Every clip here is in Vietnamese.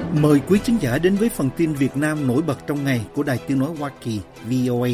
Mời quý khán giả đến với phần tin Việt Nam nổi bật trong ngày của Đài Tiếng nói Hoa Kỳ VOA.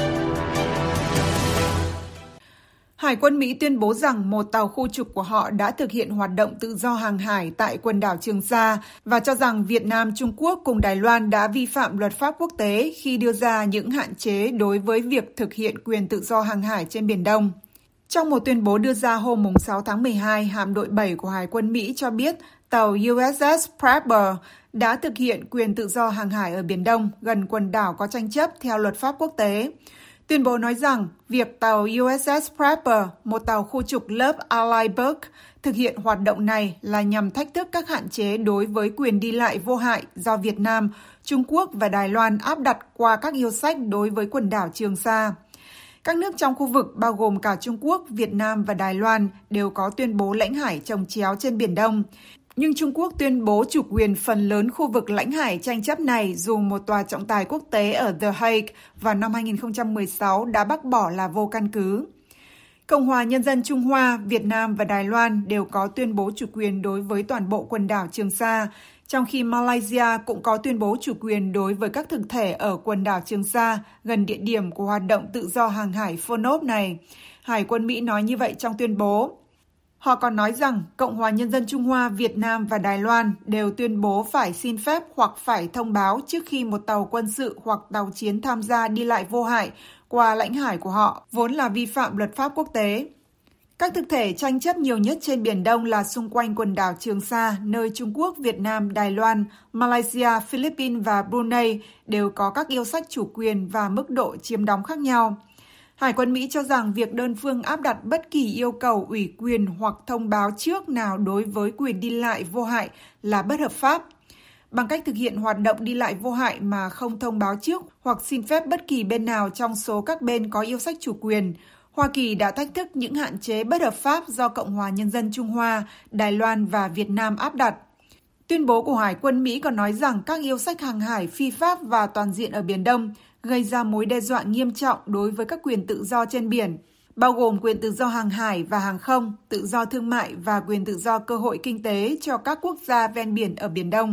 Hải quân Mỹ tuyên bố rằng một tàu khu trục của họ đã thực hiện hoạt động tự do hàng hải tại quần đảo Trường Sa và cho rằng Việt Nam, Trung Quốc cùng Đài Loan đã vi phạm luật pháp quốc tế khi đưa ra những hạn chế đối với việc thực hiện quyền tự do hàng hải trên Biển Đông. Trong một tuyên bố đưa ra hôm 6 tháng 12, hạm đội 7 của Hải quân Mỹ cho biết tàu USS Prepper đã thực hiện quyền tự do hàng hải ở Biển Đông gần quần đảo có tranh chấp theo luật pháp quốc tế. Tuyên bố nói rằng việc tàu USS Prepper, một tàu khu trục lớp Alliberg, thực hiện hoạt động này là nhằm thách thức các hạn chế đối với quyền đi lại vô hại do Việt Nam, Trung Quốc và Đài Loan áp đặt qua các yêu sách đối với quần đảo Trường Sa. Các nước trong khu vực bao gồm cả Trung Quốc, Việt Nam và Đài Loan đều có tuyên bố lãnh hải chồng chéo trên Biển Đông. Nhưng Trung Quốc tuyên bố chủ quyền phần lớn khu vực lãnh hải tranh chấp này dù một tòa trọng tài quốc tế ở The Hague vào năm 2016 đã bác bỏ là vô căn cứ. Cộng hòa Nhân dân Trung Hoa, Việt Nam và Đài Loan đều có tuyên bố chủ quyền đối với toàn bộ quần đảo Trường Sa, trong khi Malaysia cũng có tuyên bố chủ quyền đối với các thực thể ở quần đảo Trường Sa gần địa điểm của hoạt động tự do hàng hải Phonop này. Hải quân Mỹ nói như vậy trong tuyên bố. Họ còn nói rằng Cộng hòa Nhân dân Trung Hoa, Việt Nam và Đài Loan đều tuyên bố phải xin phép hoặc phải thông báo trước khi một tàu quân sự hoặc tàu chiến tham gia đi lại vô hại qua lãnh hải của họ, vốn là vi phạm luật pháp quốc tế. Các thực thể tranh chấp nhiều nhất trên Biển Đông là xung quanh quần đảo Trường Sa, nơi Trung Quốc, Việt Nam, Đài Loan, Malaysia, Philippines và Brunei đều có các yêu sách chủ quyền và mức độ chiếm đóng khác nhau. Hải quân Mỹ cho rằng việc đơn phương áp đặt bất kỳ yêu cầu ủy quyền hoặc thông báo trước nào đối với quyền đi lại vô hại là bất hợp pháp. Bằng cách thực hiện hoạt động đi lại vô hại mà không thông báo trước hoặc xin phép bất kỳ bên nào trong số các bên có yêu sách chủ quyền, Hoa Kỳ đã thách thức những hạn chế bất hợp pháp do Cộng hòa Nhân dân Trung Hoa, Đài Loan và Việt Nam áp đặt. Tuyên bố của Hải quân Mỹ còn nói rằng các yêu sách hàng hải phi pháp và toàn diện ở Biển Đông gây ra mối đe dọa nghiêm trọng đối với các quyền tự do trên biển, bao gồm quyền tự do hàng hải và hàng không, tự do thương mại và quyền tự do cơ hội kinh tế cho các quốc gia ven biển ở Biển Đông.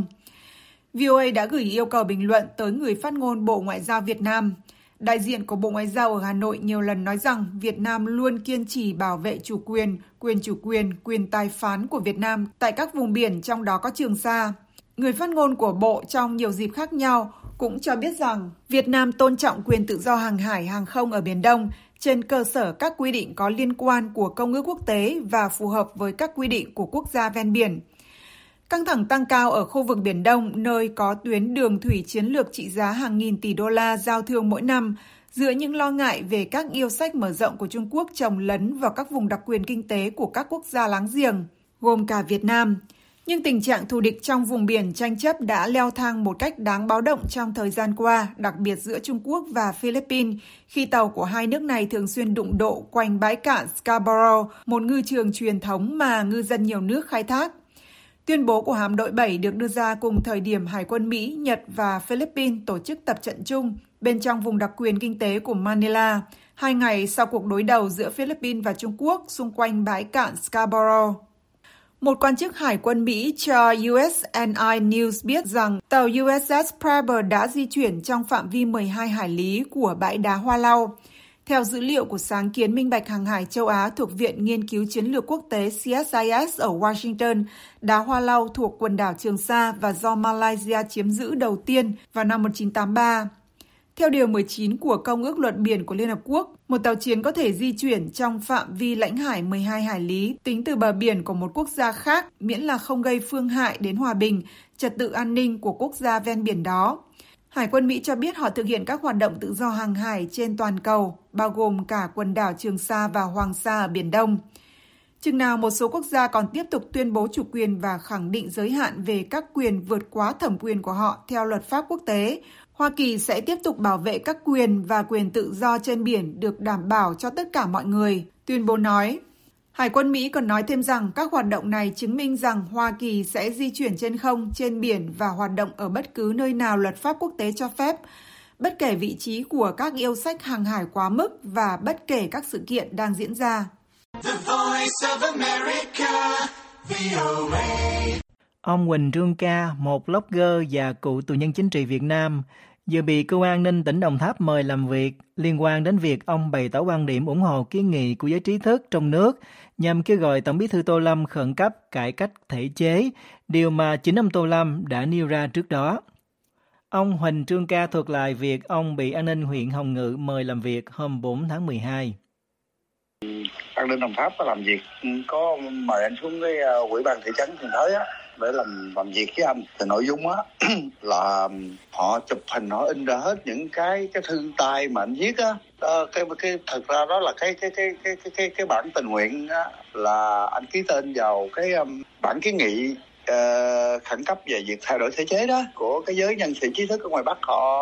VOA đã gửi yêu cầu bình luận tới người phát ngôn Bộ Ngoại giao Việt Nam. Đại diện của Bộ Ngoại giao ở Hà Nội nhiều lần nói rằng Việt Nam luôn kiên trì bảo vệ chủ quyền, quyền tài phán của Việt Nam tại các vùng biển trong đó có Trường Sa. Người phát ngôn của Bộ trong nhiều dịp khác nhau cũng cho biết rằng Việt Nam tôn trọng quyền tự do hàng hải, hàng không ở Biển Đông trên cơ sở các quy định có liên quan của Công ước quốc tế và phù hợp với các quy định của quốc gia ven biển. Căng thẳng tăng cao ở khu vực Biển Đông, nơi có tuyến đường thủy chiến lược trị giá hàng nghìn tỷ đô la giao thương mỗi năm, giữa những lo ngại về các yêu sách mở rộng của Trung Quốc chồng lấn vào các vùng đặc quyền kinh tế của các quốc gia láng giềng, gồm cả Việt Nam. Nhưng tình trạng thù địch trong vùng biển tranh chấp đã leo thang một cách đáng báo động trong thời gian qua, đặc biệt giữa Trung Quốc và Philippines, khi tàu của hai nước này thường xuyên đụng độ quanh bãi cạn Scarborough, một ngư trường truyền thống mà ngư dân nhiều nước khai thác. Tuyên bố của hạm đội 7 được đưa ra cùng thời điểm Hải quân Mỹ, Nhật và Philippines tổ chức tập trận chung bên trong vùng đặc quyền kinh tế của Manila, 2 ngày sau cuộc đối đầu giữa Philippines và Trung Quốc xung quanh bãi cạn Scarborough. Một quan chức Hải quân Mỹ cho USNI News biết rằng tàu USS Prepper đã di chuyển trong phạm vi 12 hải lý của bãi đá Hoa Lau. Theo dữ liệu của sáng kiến minh bạch hàng hải châu Á thuộc Viện Nghiên cứu Chiến lược Quốc tế CSIS ở Washington, đá Hoa Lau thuộc quần đảo Trường Sa và do Malaysia chiếm giữ đầu tiên vào năm 1983. Theo Điều 19 của Công ước Luật Biển của Liên Hợp Quốc, một tàu chiến có thể di chuyển trong phạm vi lãnh hải 12 hải lý tính từ bờ biển của một quốc gia khác miễn là không gây phương hại đến hòa bình, trật tự an ninh của quốc gia ven biển đó. Hải quân Mỹ cho biết họ thực hiện các hoạt động tự do hàng hải trên toàn cầu, bao gồm cả quần đảo Trường Sa và Hoàng Sa ở Biển Đông. Chừng nào một số quốc gia còn tiếp tục tuyên bố chủ quyền và khẳng định giới hạn về các quyền vượt quá thẩm quyền của họ theo luật pháp quốc tế, Hoa Kỳ sẽ tiếp tục bảo vệ các quyền và quyền tự do trên biển được đảm bảo cho tất cả mọi người, tuyên bố nói. Hải quân Mỹ còn nói thêm rằng các hoạt động này chứng minh rằng Hoa Kỳ sẽ di chuyển trên không, trên biển và hoạt động ở bất cứ nơi nào luật pháp quốc tế cho phép, bất kể vị trí của các yêu sách hàng hải quá mức và bất kể các sự kiện đang diễn ra. The Voice of America, VOA. Ông Huỳnh Trương Ca, một blogger và cựu tù nhân chính trị Việt Nam, vừa bị Cơ quan An ninh tỉnh Đồng Tháp mời làm việc liên quan đến việc ông bày tỏ quan điểm ủng hộ kiến nghị của giới trí thức trong nước nhằm kêu gọi Tổng Bí thư Tô Lâm khẩn cấp cải cách thể chế, điều mà chính ông Tô Lâm đã nêu ra trước đó. Ông Huỳnh Trương Ca thuật lại việc ông bị an ninh huyện Hồng Ngự mời làm việc hôm 4 tháng 12. An ninh Đồng Tháp có làm việc, có mời anh xuống cái ủy ban thị trấn Thiền Thới á để làm việc với anh. Thì nội dung á là họ chụp hình, họ in ra hết những cái thư tay mà anh viết á. Cái thực ra đó là cái bản tình nguyện á, là anh ký tên vào cái bản kiến nghị khẩn cấp về việc thay đổi thể chế đó của cái giới nhân sĩ trí thức ở ngoài Bắc,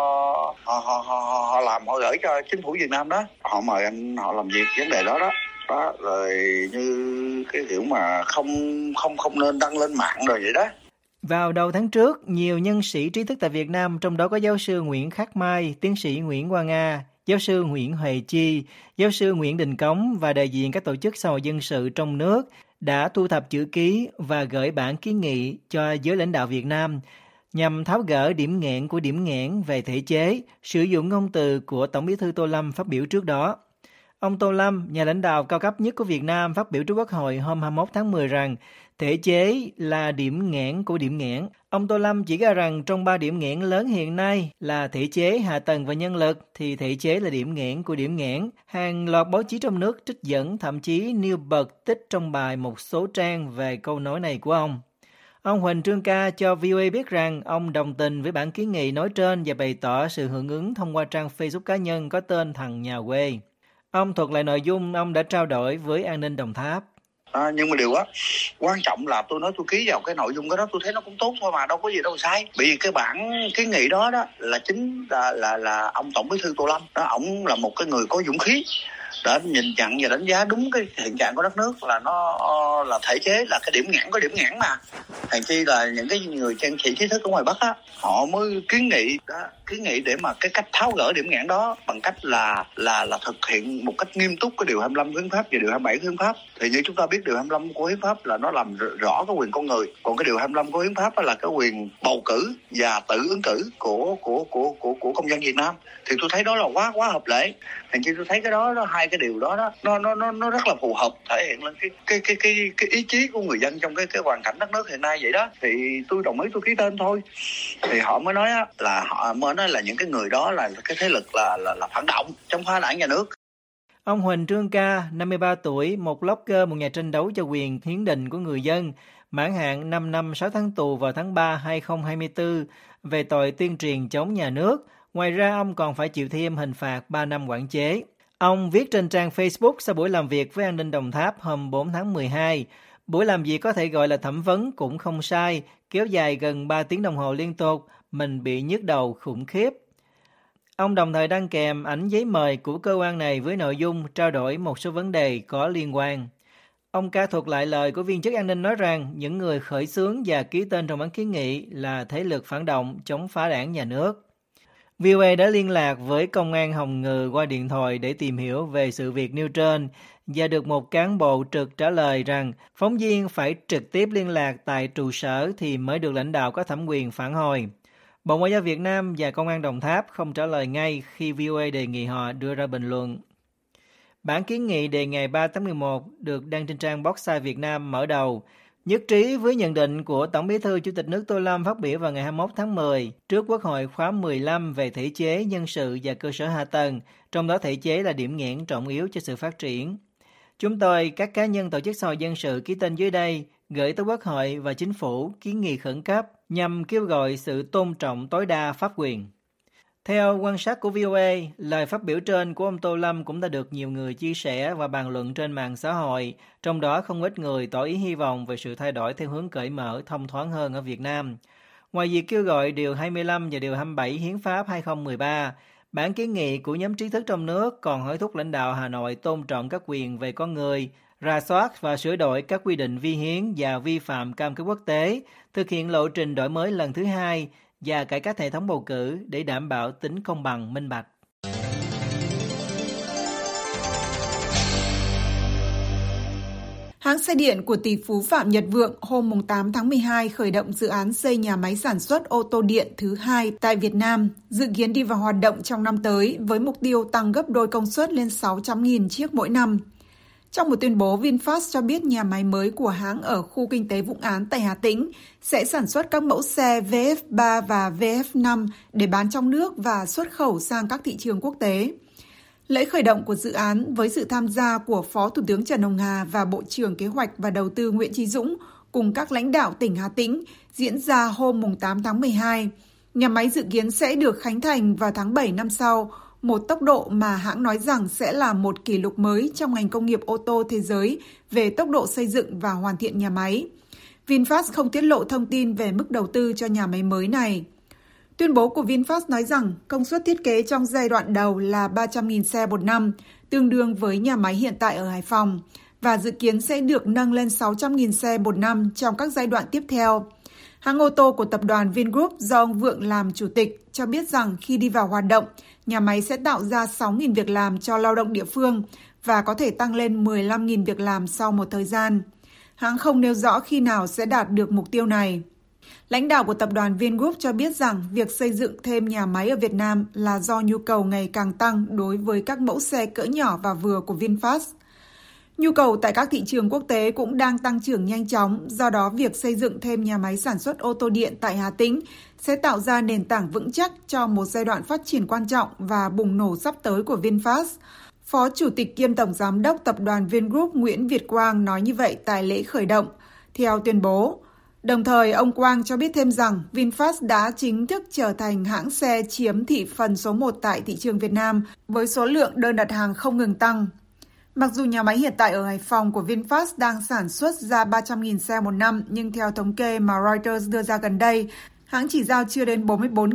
họ làm, họ gửi cho chính phủ Việt Nam đó. Họ mời anh họ làm việc vấn đề đó. Đó, rồi như cái kiểu mà không nên đăng lên mạng rồi vậy đó. Vào đầu tháng trước, nhiều nhân sĩ trí thức tại Việt Nam, trong đó có giáo sư Nguyễn Khắc Mai, tiến sĩ Nguyễn Quang Nga, giáo sư Nguyễn Huệ Chi, giáo sư Nguyễn Đình Cống và đại diện các tổ chức xã hội dân sự trong nước đã thu thập chữ ký và gửi bản kiến nghị cho giới lãnh đạo Việt Nam nhằm tháo gỡ điểm nghẽn của điểm nghẽn về thể chế, sử dụng ngôn từ của Tổng Bí thư Tô Lâm phát biểu trước đó. Ông Tô Lâm, nhà lãnh đạo cao cấp nhất của Việt Nam, phát biểu trước Quốc hội hôm 21 tháng 10 rằng thể chế là điểm nghẽn của điểm nghẽn. Ông Tô Lâm chỉ ra rằng trong 3 điểm nghẽn lớn hiện nay là thể chế, hạ tầng và nhân lực, thì thể chế là điểm nghẽn của điểm nghẽn. Hàng loạt báo chí trong nước trích dẫn, thậm chí nêu bật tích trong bài một số trang về câu nói này của ông. Ông Huỳnh Trương Ca cho VOA biết rằng ông đồng tình với bản kiến nghị nói trên và bày tỏ sự hưởng ứng thông qua trang Facebook cá nhân có tên Thằng Nhà Quê. Ông thuật lại nội dung ông đã trao đổi với An ninh Đồng Tháp. Nhưng mà điều á quan trọng là tôi nói tôi ký vào cái nội dung đó, tôi thấy nó cũng tốt thôi mà, đâu có gì đâu sai. Vì cái bản kiến nghị đó là chính là ông Tổng Bí thư Tô Lâm đó, ổng là một cái người có dũng khí để nhìn nhận và đánh giá đúng cái hiện trạng của đất nước, là nó là thể chế là cái điểm nghẽn có điểm nghẽn mà. Thành chi là những cái người trang trí trí thức ở ngoài Bắc á, họ mới kiến nghị để mà cái cách tháo gỡ điểm nghẽn đó bằng cách là thực hiện một cách nghiêm túc cái điều 25 của hiến pháp và điều 27 của hiến pháp. Thì như chúng ta biết, điều 25 của hiến pháp là nó làm rõ cái quyền con người, còn cái điều 25 của hiến pháp là cái quyền bầu cử và tự ứng cử của công dân Việt Nam. Thì tôi thấy đó là quá hợp lệ. Thành chi tôi thấy cái đó hai cái điều đó nó rất là phù hợp, thể hiện lên cái ý chí của người dân trong cái hoàn cảnh đất nước hiện nay vậy đó. Thì tôi đồng ý, tôi ký tên thôi. Thì họ mới nói là những cái người đó là cái thế lực là phản động chống phá đảng nhà nước. Ông Huỳnh Trương Ca, 53 tuổi, một blogger, một nhà tranh đấu cho quyền hiến định của người dân, mãn hạn 5 năm 6 tháng tù vào tháng 3 2024 về tội tuyên truyền chống nhà nước. Ngoài ra, ông còn phải chịu thêm hình phạt 3 năm quản chế. Ông viết trên trang Facebook sau buổi làm việc với An ninh Đồng Tháp hôm 4 tháng 12. Buổi làm việc có thể gọi là thẩm vấn cũng không sai, kéo dài gần 3 tiếng đồng hồ liên tục, mình bị nhức đầu khủng khiếp. Ông đồng thời đăng kèm ảnh giấy mời của cơ quan này với nội dung trao đổi một số vấn đề có liên quan. Ông Ca thuật lại lời của viên chức an ninh nói rằng những người khởi xướng và ký tên trong bản kiến nghị là thế lực phản động chống phá đảng nhà nước. VOA đã liên lạc với công an Hồng Ngự qua điện thoại để tìm hiểu về sự việc nêu trên và được một cán bộ trực trả lời rằng phóng viên phải trực tiếp liên lạc tại trụ sở thì mới được lãnh đạo có thẩm quyền phản hồi. Bộ Ngoại giao Việt Nam và Công an Đồng Tháp không trả lời ngay khi VOA đề nghị họ đưa ra bình luận. Bản kiến nghị đề ngày 3 tháng 11 được đăng trên trang Boxside Việt Nam mở đầu, nhất trí với nhận định của Tổng Bí thư Chủ tịch nước Tô Lâm phát biểu vào ngày 21 tháng 10 trước Quốc hội khóa 15 về thể chế, nhân sự và cơ sở hạ tầng, trong đó thể chế là điểm nghẽn trọng yếu cho sự phát triển. Chúng tôi, các cá nhân tổ chức xã hội dân sự ký tên dưới đây, gửi tới Quốc hội và Chính phủ kiến nghị khẩn cấp nhằm kêu gọi sự tôn trọng tối đa pháp quyền. Theo quan sát của VOA, lời phát biểu trên của ông Tô Lâm cũng đã được nhiều người chia sẻ và bàn luận trên mạng xã hội, trong đó không ít người tỏ ý hy vọng về sự thay đổi theo hướng cởi mở, thông thoáng hơn ở Việt Nam. Ngoài việc kêu gọi Điều 25 và Điều 27 Hiến pháp 2013, bản kiến nghị của nhóm trí thức trong nước còn hối thúc lãnh đạo Hà Nội tôn trọng các quyền về con người, rà soát và sửa đổi các quy định vi hiến và vi phạm cam kết quốc tế, thực hiện lộ trình đổi mới lần thứ 2 và cải cách hệ thống bầu cử để đảm bảo tính công bằng, minh bạch. Hãng xe điện của tỷ phú Phạm Nhật Vượng hôm 8 tháng 12 khởi động dự án xây nhà máy sản xuất ô tô điện thứ hai tại Việt Nam, dự kiến đi vào hoạt động trong năm tới với mục tiêu tăng gấp đôi công suất lên 600.000 chiếc mỗi năm. Trong một tuyên bố, VinFast cho biết nhà máy mới của hãng ở khu kinh tế Vũng Áng tại Hà Tĩnh sẽ sản xuất các mẫu xe VF3 và VF5 để bán trong nước và xuất khẩu sang các thị trường quốc tế. Lễ khởi động của dự án với sự tham gia của Phó Thủ tướng Trần Hồng Hà và Bộ trưởng Kế hoạch và Đầu tư Nguyễn Chí Dũng cùng các lãnh đạo tỉnh Hà Tĩnh diễn ra hôm 8 tháng 12. Nhà máy dự kiến sẽ được khánh thành vào tháng 7 năm sau, một tốc độ mà hãng nói rằng sẽ là một kỷ lục mới trong ngành công nghiệp ô tô thế giới về tốc độ xây dựng và hoàn thiện nhà máy. VinFast không tiết lộ thông tin về mức đầu tư cho nhà máy mới này. Tuyên bố của VinFast nói rằng công suất thiết kế trong giai đoạn đầu là 300.000 xe một năm, tương đương với nhà máy hiện tại ở Hải Phòng, và dự kiến sẽ được nâng lên 600.000 xe một năm trong các giai đoạn tiếp theo. Hãng ô tô của tập đoàn Vingroup do ông Vượng làm chủ tịch cho biết rằng khi đi vào hoạt động, nhà máy sẽ tạo ra 6.000 việc làm cho lao động địa phương và có thể tăng lên 15.000 việc làm sau một thời gian. Hãng không nêu rõ khi nào sẽ đạt được mục tiêu này. Lãnh đạo của tập đoàn Vingroup cho biết rằng việc xây dựng thêm nhà máy ở Việt Nam là do nhu cầu ngày càng tăng đối với các mẫu xe cỡ nhỏ và vừa của VinFast. Nhu cầu tại các thị trường quốc tế cũng đang tăng trưởng nhanh chóng, do đó việc xây dựng thêm nhà máy sản xuất ô tô điện tại Hà Tĩnh sẽ tạo ra nền tảng vững chắc cho một giai đoạn phát triển quan trọng và bùng nổ sắp tới của VinFast. Phó Chủ tịch kiêm Tổng Giám đốc Tập đoàn Vingroup Nguyễn Việt Quang nói như vậy tại lễ khởi động, theo tuyên bố. Đồng thời, ông Quang cho biết thêm rằng VinFast đã chính thức trở thành hãng xe chiếm thị phần số 1 tại thị trường Việt Nam với số lượng đơn đặt hàng không ngừng tăng. Mặc dù nhà máy hiện tại ở Hải Phòng của VinFast đang sản xuất ra 300.000 xe một năm, nhưng theo thống kê mà Reuters đưa ra gần đây, hãng chỉ giao chưa đến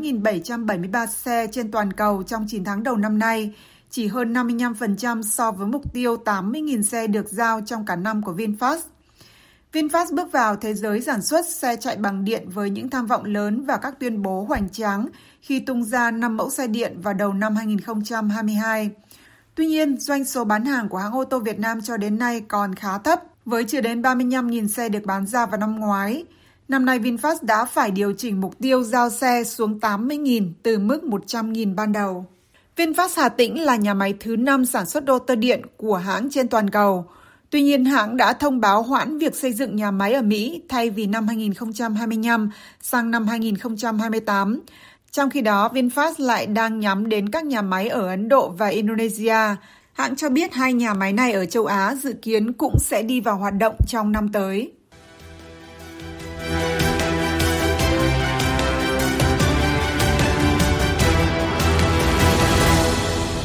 44.773 xe trên toàn cầu trong 9 tháng đầu năm nay, chỉ hơn 55% so với mục tiêu 80.000 xe được giao trong cả năm của VinFast. VinFast bước vào thế giới sản xuất xe chạy bằng điện với những tham vọng lớn và các tuyên bố hoành tráng khi tung ra 5 mẫu xe điện vào đầu năm 2022. Tuy nhiên, doanh số bán hàng của hãng ô tô Việt Nam cho đến nay còn khá thấp, với chưa đến 35.000 xe được bán ra vào năm ngoái. Năm nay, VinFast đã phải điều chỉnh mục tiêu giao xe xuống 80.000 từ mức 100.000 ban đầu. VinFast Hà Tĩnh là nhà máy thứ 5 sản xuất ô tô điện của hãng trên toàn cầu. Tuy nhiên, hãng đã thông báo hoãn việc xây dựng nhà máy ở Mỹ thay vì năm 2025 sang năm 2028. Trong khi đó, VinFast lại đang nhắm đến các nhà máy ở Ấn Độ và Indonesia. Hãng cho biết 2 nhà máy này ở châu Á dự kiến cũng sẽ đi vào hoạt động trong năm tới.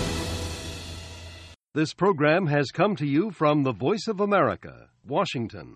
This program has come to you from the Voice of America, Washington.